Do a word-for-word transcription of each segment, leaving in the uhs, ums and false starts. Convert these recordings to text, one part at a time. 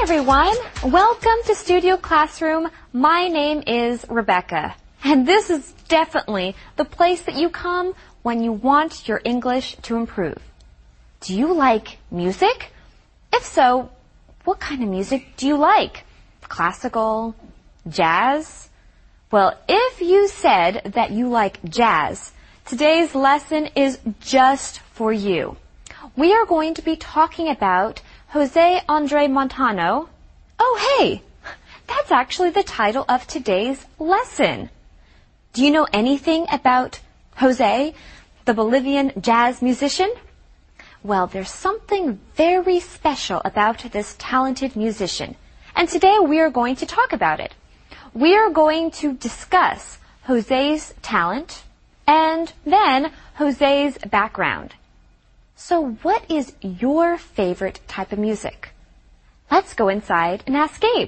everyone. Welcome to Studio Classroom. My name is Rebecca, and this is definitely the place that you come when you want your English to improve. Do you like music? If so, what kind of music do you like? Classical? Jazz? Well, if you said that you like jazz, today's lesson is just for you. We are going to be talking about Jose Andre Montano. Oh, hey, that's actually the title of today's lesson. Do you know anything about Jose, the Bolivian jazz musician? Well, there's something very special about this talented musician, and today we are going to talk about it. We are going to discuss Jose's talent and then Jose's background. So what is your favorite type of music? Let's go inside and ask Gabe.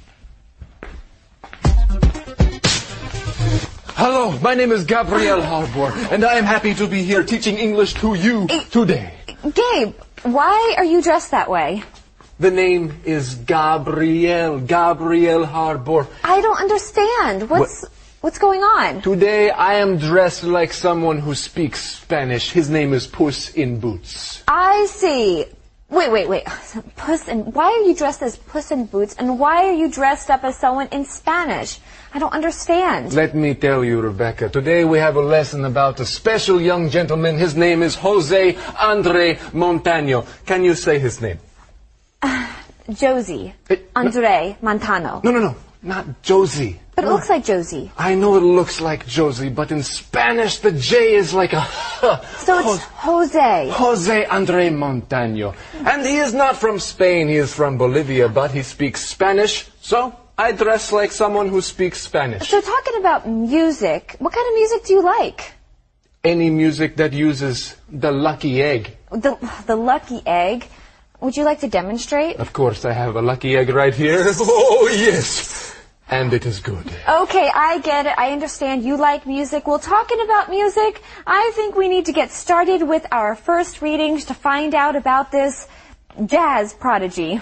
Hello, my name is Gabriel Harbor, and I am happy to be here teaching English to you today. Gabe, why are you dressed that way? The name is Gabriel, Gabriel Harbor. I don't understand. What's... What? What's going on? Today I am dressed like someone who speaks Spanish. His name is Puss in Boots. I see. Wait, wait, wait. Puss in... Why are you dressed as Puss in Boots, and why are you dressed up as someone in Spanish? I don't understand. Let me tell you, Rebecca. Today we have a lesson about a special young gentleman. His name is Jose Andre Montano. Can you say his name? Uh, Josie. It, Andre no, Montano. No, no, no. Not Josie. But it no. looks like Josie. I know it looks like Josie, but in Spanish the J is like a H. So it's Jose. Jose Andre Montano. And he is not from Spain, he is from Bolivia, but he speaks Spanish, so I dress like someone who speaks Spanish. So talking about music, what kind of music do you like? Any music that uses the lucky egg. The, the lucky egg? Would you like to demonstrate? Of course, I have a lucky egg right here. Oh, yes. And it is good. Okay, I get it. I understand you like music. Well, talking about music, I think we need to get started with our first readings to find out about this jazz prodigy.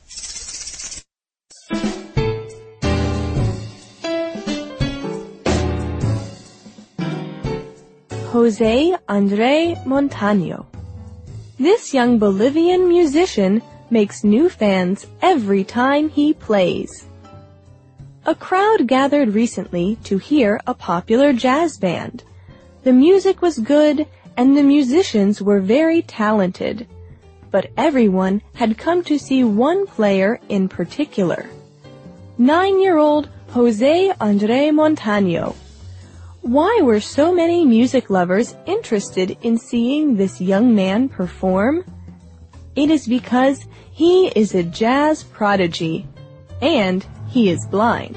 Jose Andre Montano. This young Bolivian musician makes new fans every time he plays. A crowd gathered recently to hear a popular jazz band. The music was good and the musicians were very talented, but everyone had come to see one player in particular. Nine-year-old Jose Andre Montano. Why were so many music lovers interested in seeing this young man perform? It is because he is a jazz prodigy, and he is blind.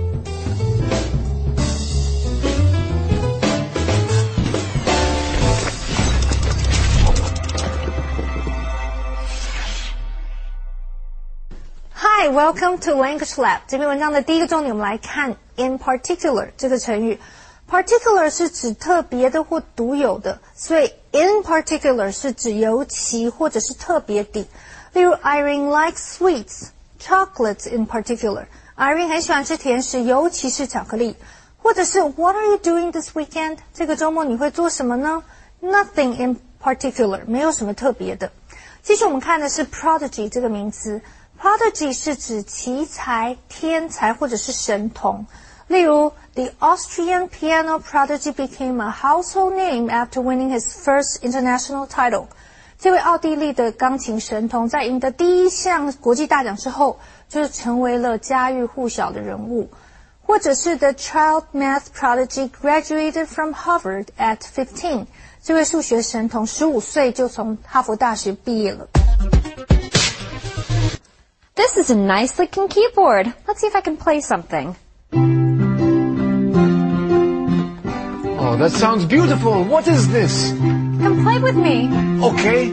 Hi, welcome to Language Lab. 这篇文章的第一个重点，我们来看 in particular 这个成语。particular 是指特别的或独有的，所以 in particular 是指尤其或者是特别的。例如 Irene likes sweets, chocolates in particular. Irene 很喜欢吃甜食，尤其是巧克力。或者是 What are you doing this weekend? 这个周末你会做什么呢？ Nothing in particular 没有什么特别的。继续我们看的是 prodigy 这个名词。Prodigy 是指奇才、天才或者是神童。例如 The Austrian piano prodigy became a household name after winning his first international title. 这位奥地利的钢琴神童在赢得第一项国际大奖之后，就是成为了家喻户晓的人物。或者是 The child math prodigy graduated from Harvard at fifteen. 这位数学神童十五岁就从哈佛大学毕业了。 This is a nice looking keyboard. Let's see if I can play something. Oh, that sounds beautiful. What is this? Come play with me. Okay.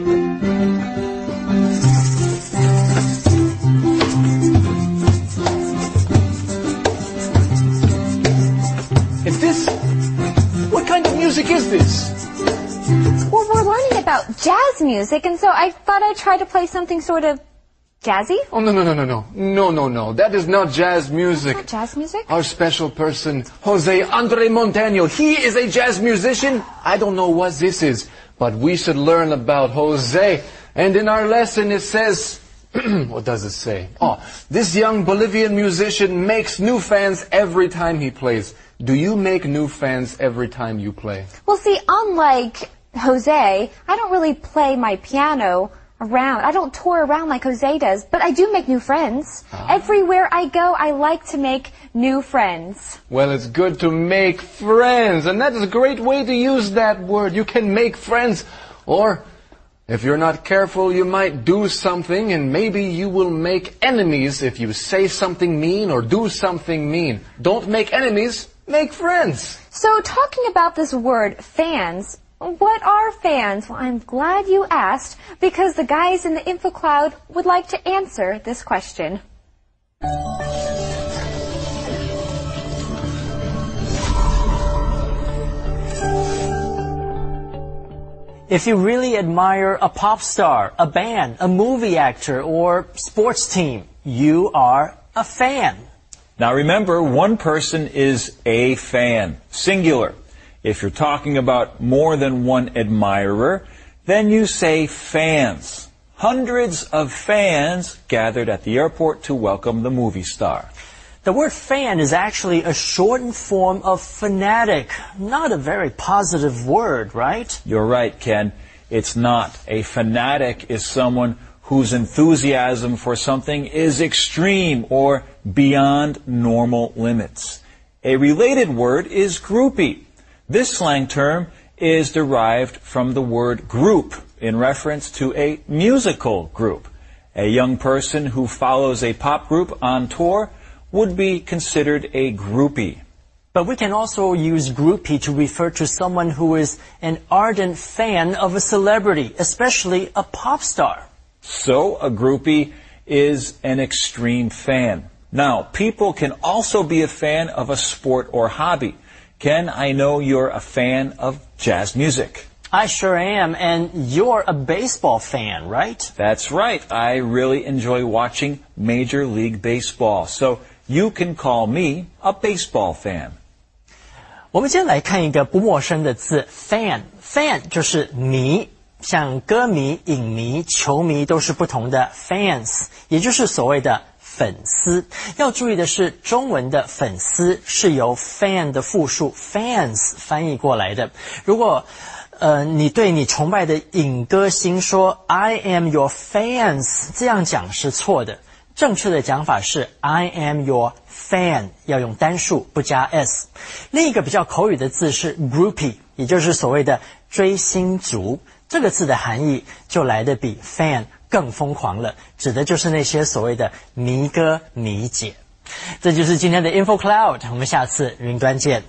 Is this... What kind of music is this? Well, we're learning about jazz music, and so I thought I'd try to play something sort of Jazzy? Oh, no, no, no, no, no. No, no, no. That is not jazz music. Not jazz music? Our special person, Jose Andre Montano. He is a jazz musician. I don't know what this is, but we should learn about Jose. And in our lesson it says, what does it say? Oh, this young Bolivian musician makes new fans every time he plays. Do you make new fans every time you play? Well, see, unlike Jose, I don't really play my piano around. I don't tour around like Jose does, but I do make new friends. Ah. Everywhere I go, I like to make new friends. Well, it's good to make friends, and that is a great way to use that word. You can make friends, or if you're not careful, you might do something, and maybe you will make enemies if you say something mean or do something mean. Don't make enemies, make friends. So, talking about this word, fans, what are fans? Well, I'm glad you asked, because the guys in the info cloud would like to answer this question. If you really admire a pop star, a band, a movie actor, or sports team, you are a fan. Now remember, one person is a fan, singular. If you're talking about more than one admirer, then you say fans. Hundreds of fans gathered at the airport to welcome the movie star. The word fan is actually a shortened form of fanatic. Not a very positive word, right? You're right, Ken. It's not. A fanatic is someone whose enthusiasm for something is extreme or beyond normal limits. A related word is groupie. This slang term is derived from the word group in reference to a musical group. A young person who follows a pop group on tour would be considered a groupie. But we can also use groupie to refer to someone who is an ardent fan of a celebrity, especially a pop star. So a groupie is an extreme fan. Now, people can also be a fan of a sport or hobby. Ken, I know you're a fan of jazz music. I sure am, and you're a baseball fan, right? That's right. I really enjoy watching Major League Baseball, so you can call me a baseball fan. 我们先来看一个不陌生的字 fan。fan 就是迷，像歌迷、影迷、球迷都是不同的 fans， 也就是所谓的粉丝。要注意的是，中文的粉丝是由 fan 的复数 fans 翻译过来的。如果呃你对你崇拜的影歌星说 I am your fans， 这样讲是错的。正确的讲法是 I am your fan， 要用单数不加 s。另一个比较口语的字是 groupie， 也就是所谓的追星族。这个字的含义就来得比 fan 更疯狂了，指的就是那些所谓的迷哥迷姐。这就是今天的 Info Cloud， 我们下次云端见。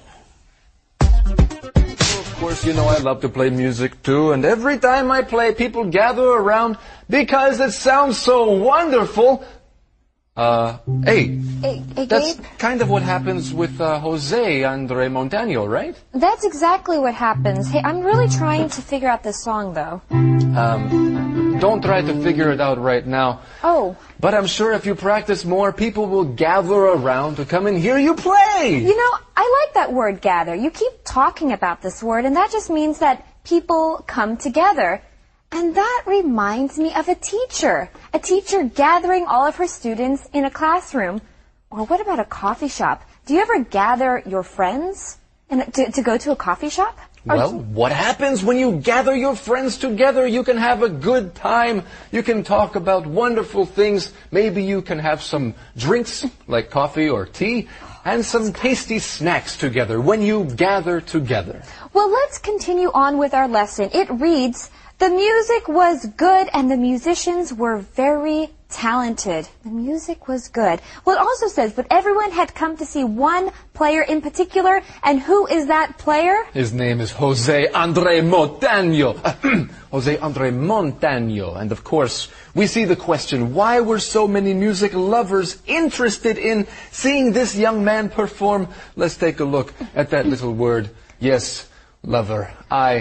Of course, you know I love to play music too, and every time I play, people gather around because it sounds so wonderful. Uh, hey, Hey, hey, that's Gabe? kind of what happens with uh, Jose Andre Montano, right? That's exactly what happens. Hey, I'm really trying to figure out this song, though. Um, don't try to figure it out right now. Oh. But I'm sure if you practice more, people will gather around to come and hear you play. You know, I like that word gather. You keep talking about this word, and that just means that people come together. And that reminds me of a teacher. A teacher gathering all of her students in a classroom. Or what about a coffee shop? Do you ever gather your friends in, to, to go to a coffee shop? Or Well, what happens when you gather your friends together? You can have a good time. You can talk about wonderful things. Maybe you can have some drinks, like coffee or tea, and some tasty snacks together when you gather together. Well, let's continue on with our lesson. It reads, the music was good and the musicians were very talented. The music was good. Well, it also says, but everyone had come to see one player in particular, and who is that player? His name is Jose Andre Montano. Jose Andre Montano. And of course, we see the question, why were so many music lovers interested in seeing this young man perform? Let's take a look at that little word. Yes, lover. I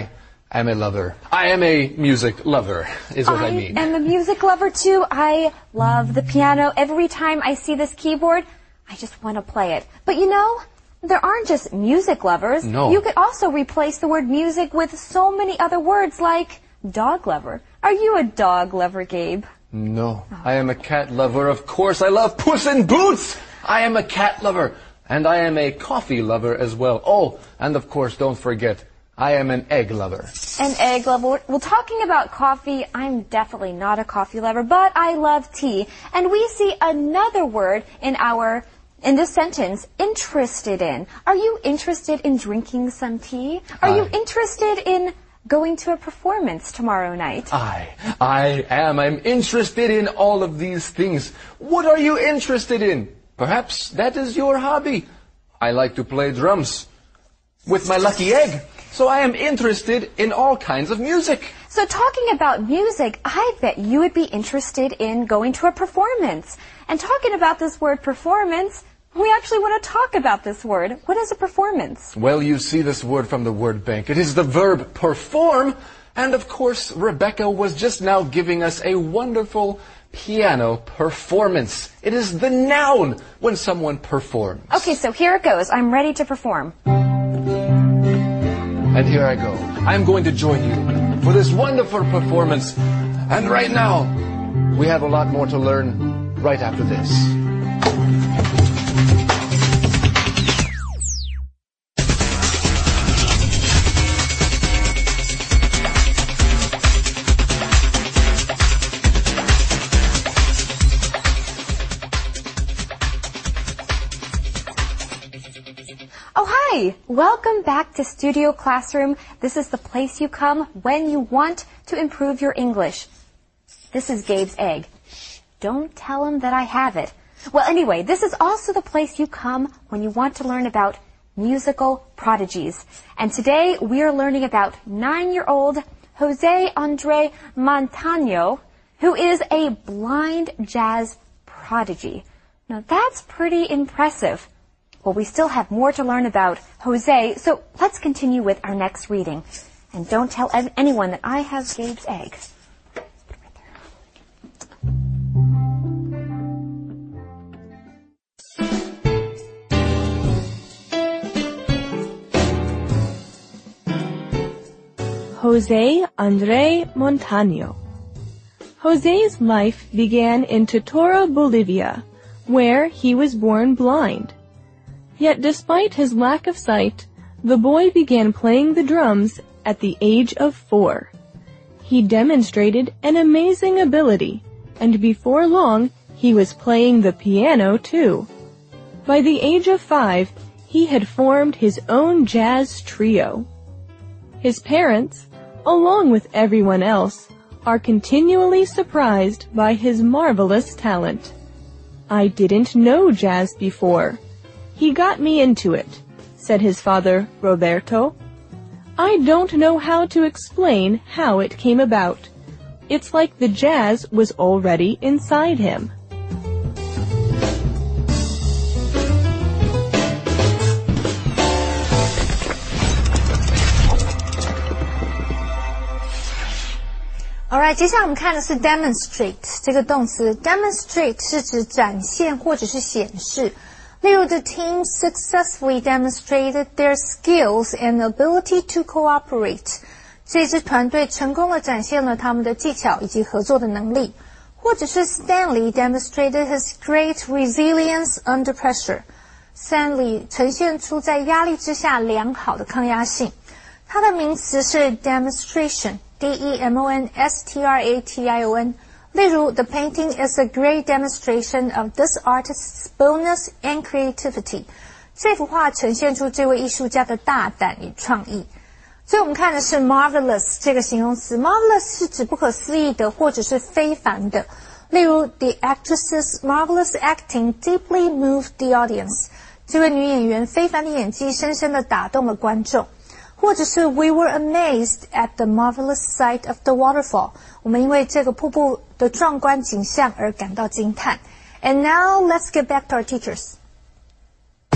am a lover. I am a music lover, is what I, I mean. I am a music lover too. I love the piano. Every time I see this keyboard, I just want to play it. But you know, there aren't just music lovers. No. You could also replace the word music with so many other words like dog lover. Are you a dog lover, Gabe? No, I am a cat lover. Of course, I love Puss in Boots. I am a cat lover. And I am a coffee lover as well. Oh, and of course, don't forget, I am an egg lover. An egg lover. Well, talking about coffee, I'm definitely not a coffee lover, but I love tea. And we see another word in our, in this sentence, interested in. Are you interested in drinking some tea? Are I... you interested in going to a performance tomorrow night? I, I am. I'm interested in all of these things. What are you interested in? Perhaps that is your hobby. I like to play drums with my lucky egg. So I am interested in all kinds of music. So talking about music, I bet you would be interested in going to a performance. And talking about this word performance, we actually want to talk about this word. What is a performance? Well, you see this word from the word bank. It is the verb perform. And of course, Rebecca was just now giving us a wonderful piano performance. It is the noun when someone performs. Okay, so here it goes. I'm ready to perform. And here I go. I'm going to join you for this wonderful performance. And right now, we have a lot more to learn right after this. Oh, hi! Welcome back to Studio Classroom. This is the place you come when you want to improve your English. This is Gabe's egg. Shh, don't tell him that I have it. Well, anyway, this is also the place you come when you want to learn about musical prodigies. And today we are learning about nine-year-old Jose Andre Montano, who is a blind jazz prodigy. Now, that's pretty impressive. Well, we still have more to learn about Jose, so let's continue with our next reading. And don't tell anyone that I have Gabe's egg. Jose Andre Montano. Jose's life began in Totora, Bolivia, where he was born blind. Yet despite his lack of sight, the boy began playing the drums at the age of four. He demonstrated an amazing ability, and before long, he was playing the piano too. By the age of five, he had formed his own jazz trio. His parents, along with everyone else, are continually surprised by his marvelous talent. I didn't know jazz before. He got me into it, said his father, Roberto. I don't know how to explain how it came about. It's like the jazz was already inside him. Alright， 接下来我们看的是 demonstrate 这个动词。demonstrate 是指展现或者是显示。例如 the team successfully demonstrated their skills and ability to cooperate. 这支团队成功地展现了他们的技巧以及合作的能力。或者是 Stanley demonstrated his great resilience under pressure. Stanley 呈现出在压力之下良好的抗压性。它的名词是 demonstration。D E M O N S T R A T I O N 例如 The painting is a great demonstration of this artist's boldness and creativity 这幅画呈现出这位艺术家的大胆与创意。所以我们看的是 marvelous 这个形容词。 marvelous 是指不可思议的或者是非凡的。例如 The actress's marvelous acting deeply moved the audience 这位女演员非凡的演技深深地打动了观众。或者是 We were amazed at the marvelous sight of the waterfall. 我们因为这个瀑布的壮观景象而感到惊叹。And now let's get back to our teachers.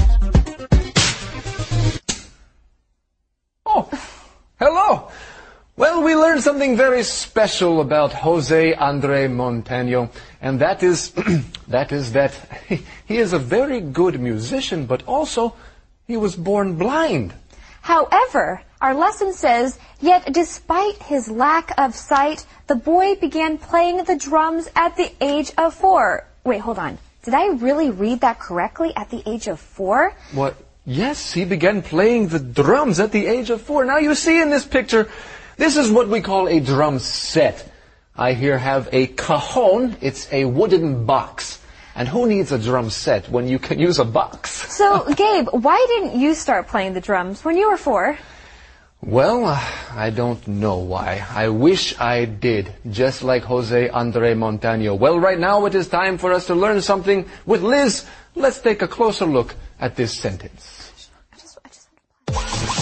Oh, hello. Well, we learned something very special about Jose Andre Montano, and that is, that is that he is a very good musician, but also he was born blind. However, our lesson says, yet despite his lack of sight, the boy began playing the drums at the age of four. Wait, hold on. Did I really read that correctly? At the age of four? What? Yes, he began playing the drums at the age of four. Now you see in this picture, this is what we call a drum set. I here have a cajon. It's a wooden box. And who needs a drum set when you can use a box? So, Gabe, why didn't you start playing the drums when you were four? Well, uh, I don't know why. I wish I did, just like Jose Andre Montano. Well, right now it is time for us to learn something with Liz. Let's take a closer look at this sentence. I just, I just...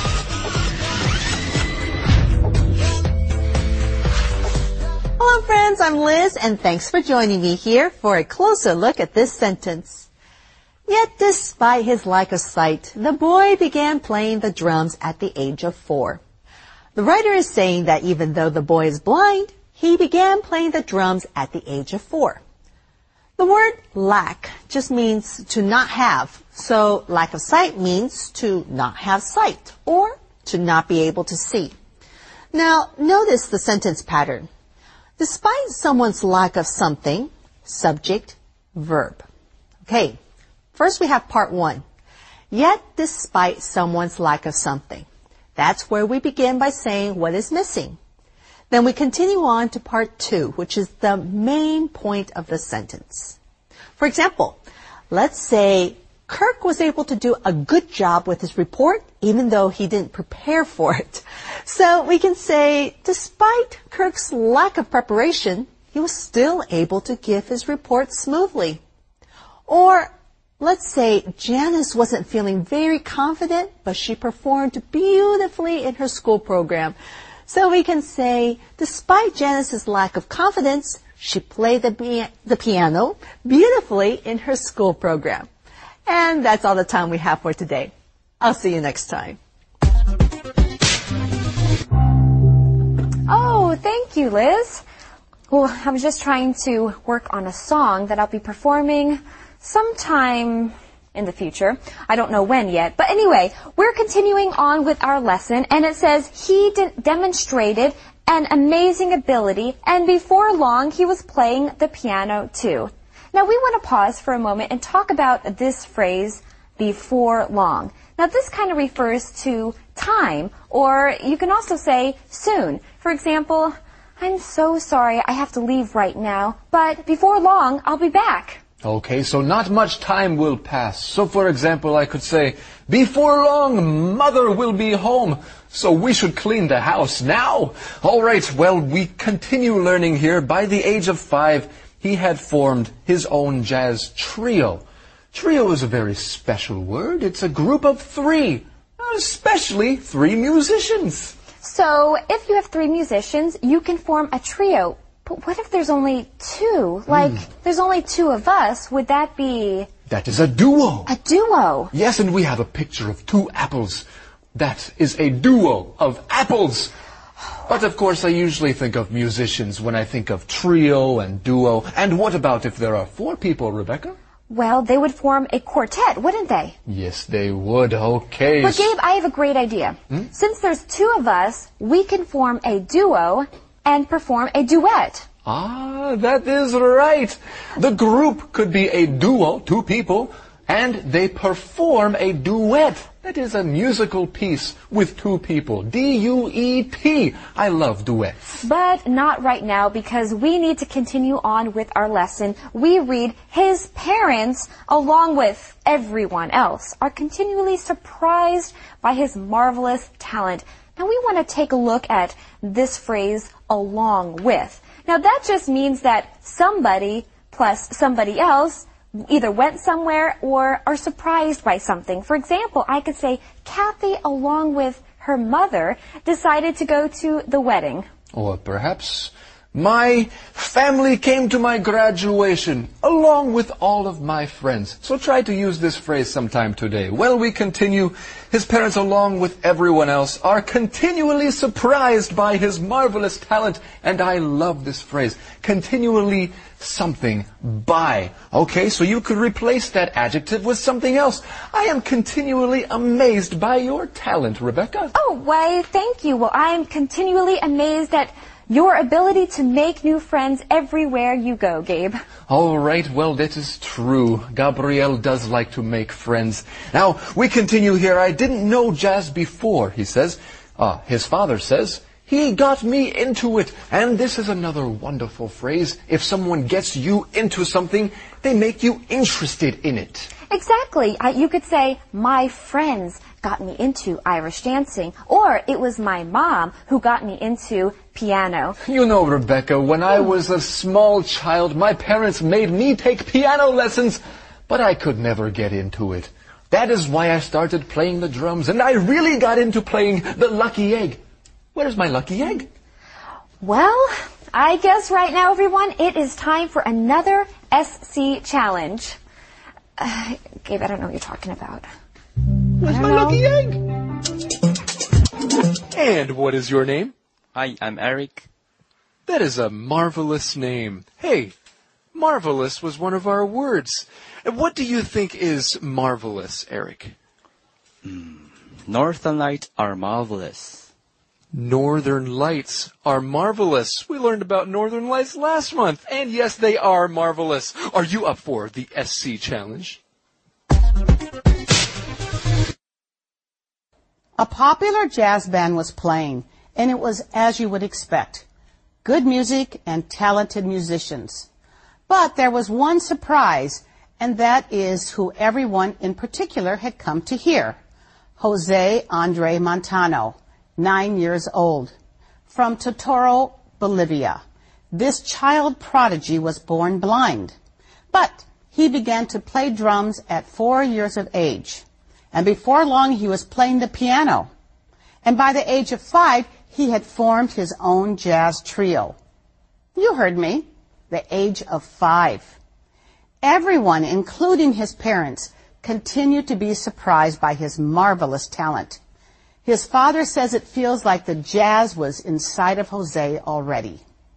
Hello friends, I'm Liz and thanks for joining me here for a closer look at this sentence. Yet despite his lack of sight, the boy began playing the drums at the age of four. The writer is saying that even though the boy is blind, he began playing the drums at the age of four. The word lack just means to not have, so lack of sight means to not have sight or to not be able to see. Now notice the sentence pattern. Despite someone's lack of something, subject, verb. Okay, first we have part one. Yet despite someone's lack of something. That's where we begin by saying what is missing. Then we continue on to part two, which is the main point of the sentence. For example, let's say Kirk was able to do a good job with his report, even though he didn't prepare for it. So we can say, despite Kirk's lack of preparation, he was still able to give his report smoothly. Or let's say Janice wasn't feeling very confident, but she performed beautifully in her school program. So we can say, despite Janice's lack of confidence, she played the, the piano beautifully in her school program. And that's all the time we have for today. I'll see you next time. Oh, thank you, Liz. Well, I was just trying to work on a song that I'll be performing sometime in the future. I don't know when yet. But anyway, we're continuing on with our lesson, and it says he de- demonstrated an amazing ability, and before long he was playing the piano too. Now we want to pause for a moment and talk about this phrase, before long. Now this kind of refers to time, or you can also say soon. For example, I'm so sorry I have to leave right now, but before long I'll be back. Okay, so not much time will pass. So for example, I could say, before long, Mother will be home, so we should clean the house now. All right, well, we continue learning here. By the age of five, he had formed his own jazz trio. Trio is a very special word. It's a group of three, especially three musicians. So if you have three musicians, you can form a trio. But what if there's only two? Like, mm. there's only two of us. Would that be... That is a duo. A duo? Yes, and we have a picture of two apples. That is a duo of apples. But of course, I usually think of musicians when I think of trio and duo. And what about if there are four people, Rebecca? Well, they would form a quartet, wouldn't they? Yes, they would. Okay. But Gabe, I have a great idea. Hmm? Since there's two of us, we can form a duo and perform a duet. Ah, that is right. The group could be a duo, two people, and they perform a duet. That is a musical piece with two people. D U E T. I love duets. But not right now, because we need to continue on with our lesson. We read, his parents, along with everyone else, are continually surprised by his marvelous talent. Now we want to take a look at this phrase, along with. Now that just means that somebody plus somebody else either went somewhere or are surprised by something. For example, I could say, Kathy, along with her mother, decided to go to the wedding. Or perhaps My family came to my graduation, along with all of my friends. So try to use this phrase sometime today. Well, we continue. His parents, along with everyone else, are continually surprised by his marvelous talent. And I love this phrase. Continually something by. Okay, so you could replace that adjective with something else. I am continually amazed by your talent, Rebecca. Oh, why, thank you. Well, I am continually amazed at your ability to make new friends everywhere you go, Gabe. All right, well, that is true. Gabriel does like to make friends. Now, we continue here. I didn't know jazz before, he says. Uh, his father says, he got me into it. And this is another wonderful phrase. If someone gets you into something, they make you interested in it. Exactly. Uh, you could say, my friends got me into Irish dancing, or it was my mom who got me into piano. You know, Rebecca, when I was a small child, my parents made me take piano lessons, but I could never get into it. That is why I started playing the drums, and I really got into playing the lucky egg. Where's my lucky egg? Well, I guess right now, everyone, it is time for another S C challenge. Uh, Gabe, I don't know what you're talking about. Where's my know. lucky egg? And what is your name? Hi, I'm Eric. That is a marvelous name. Hey, marvelous was one of our words. And what do you think is marvelous, Eric? Mm, Northern Lights are marvelous. Northern Lights are marvelous. We learned about Northern Lights last month. And yes, they are marvelous. Are you up for the S C challenge? A popular jazz band was playing, and it was as you would expect. Good music and talented musicians. But there was one surprise, and that is who everyone in particular had come to hear. Jose Andre Montano, nine years old. From Totoro, Bolivia. This child prodigy was born blind. But he began to play drums at four years of age. And before long, he was playing the piano. And by the age of five, he had formed his own jazz trio. You heard me, the age of five. Everyone, including his parents, continued to be surprised by his marvelous talent. His father says it feels like the jazz was inside of Jose already.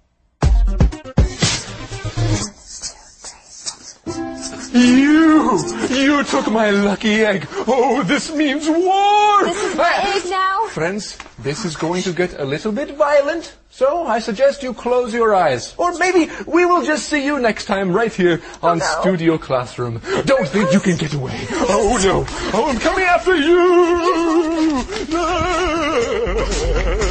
You! You took my lucky egg! Oh, this means war! This is my egg now. Friends, this is going to get a little bit violent, so I suggest you close your eyes. Or maybe we will just see you next time right here on Oh, no. Studio Classroom. Don't think you can get away. Oh, no. Oh, I'm coming after you!